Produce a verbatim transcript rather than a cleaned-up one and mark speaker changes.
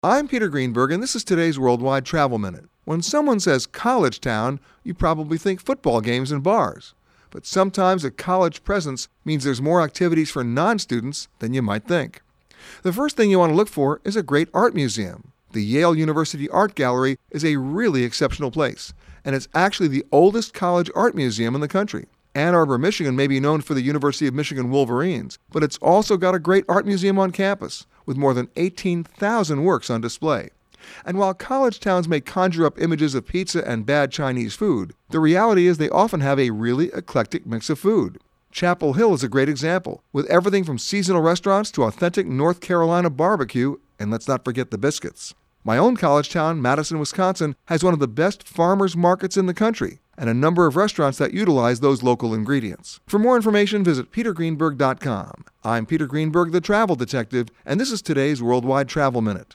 Speaker 1: I'm Peter Greenberg, and this is today's Worldwide Travel Minute. When someone says college town, you probably think football games and bars. But sometimes a college presence means there's more activities for non-students than you might think. The first thing you want to look for is a great art museum. The Yale University Art Gallery is a really exceptional place, and it's actually the oldest college art museum in the country. Ann Arbor, Michigan may be known for the University of Michigan Wolverines, but it's also got a great art museum on campus with more than eighteen thousand works on display. And while college towns may conjure up images of pizza and bad Chinese food, the reality is they often have a really eclectic mix of food. Chapel Hill is a great example, with everything from seasonal restaurants to authentic North Carolina barbecue, and let's not forget the biscuits. My own college town, Madison, Wisconsin, has one of the best farmers markets in the country, and a number of restaurants that utilize those local ingredients. For more information, visit peter greenberg dot com. I'm Peter Greenberg, the Travel Detective, and this is today's Worldwide Travel Minute.